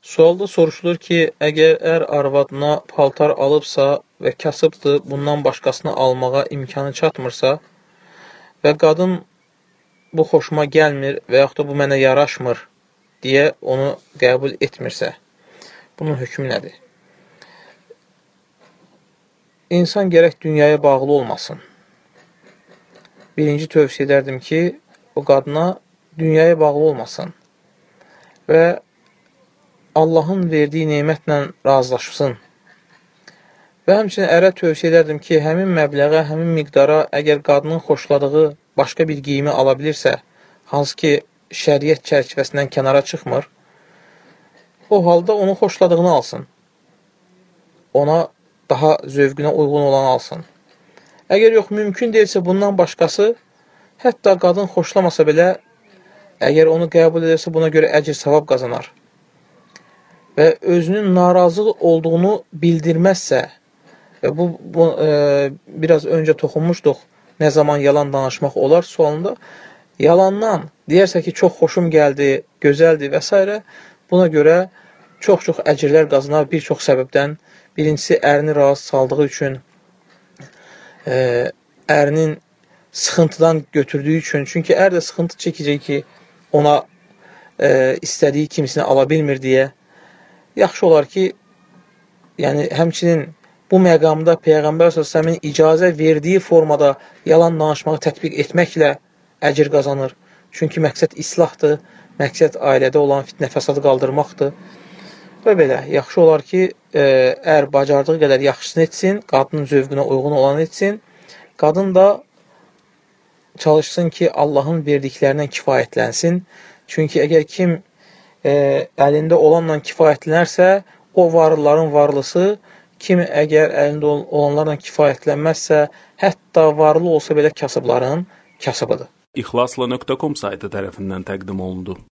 Sualda soruşulur ki, əgər arvadına paltar alıbsa və kasıbdır, bundan başqasını almağa imkanı çatmırsa və qadın bu xoşuma gəlmir və yaxud da bu mənə yaraşmır deyə onu qəbul etmirsə, bunun hökmü nədir? İnsan gərək dünyaya bağlı olmasın. Birinci tövsiyə edərdim ki, o qadına dünyaya bağlı olmasın və Allahın verdiyi nemətlə razılaşsın. Və həmçinin ərə tövsiyə edərdim ki, həmin məbləğə, həmin miqdara əgər qadının xoşladığı başqa bir geyimi ala bilirsə, hansı ki, şəriət çərçivəsindən kənara çıxmır, o halda onun xoşladığını alsın. Ona daha zövqünə uyğun olanı alsın. Əgər yox, mümkün deyilsə, bundan başqası, hətta qadın xoşlamasa belə, əgər onu qəbul edirsə, buna görə əcr savab qazanar. Və özünün narazı olduğunu bildirməzsə, və bu biraz öncə toxunmuşduq, nə zaman yalan danışmaq olar sualında, yalandan deyərsə ki, çox xoşum gəldi, gözəldir və s. Buna görə çox-çox əcrlər qazanar bir çox səbəbdən. Birincisi, ərini razı saldığı üçün, ərinin sıxıntıdan götürdüyü üçün, çünki ər də sıxıntı çəkəcək ki, ona istədiyi kimisini ala bilmir deyə. Yaxşı olar ki, yəni həmçinin bu məqamda Peyğəmbər s.ə.v-in icazə verdiyi formada yalan danışmağı tətbiq etməklə əcr qazanır. Çünki məqsəd islahdır, məqsəd ailədə olan fitnə fəsadı qaldırmaqdır. Və belə, yaxşı olar ki, ər bacardığı qədər yaxşısını etsin, qadının zövqünə uyğun olanı etsin. Qadın da çalışsın ki, Allahın verdiklərindən kifayətlənsin. Çünki əgər kim əlində olanla kifayətlənərsə, o varlıların varlısı, kim əgər əlində olanlarla kifayətlənməzsə, hətta varlı olsa belə kasıbların kasıbıdır. İxlasla.com saytı tərəfindən təqdim olundu.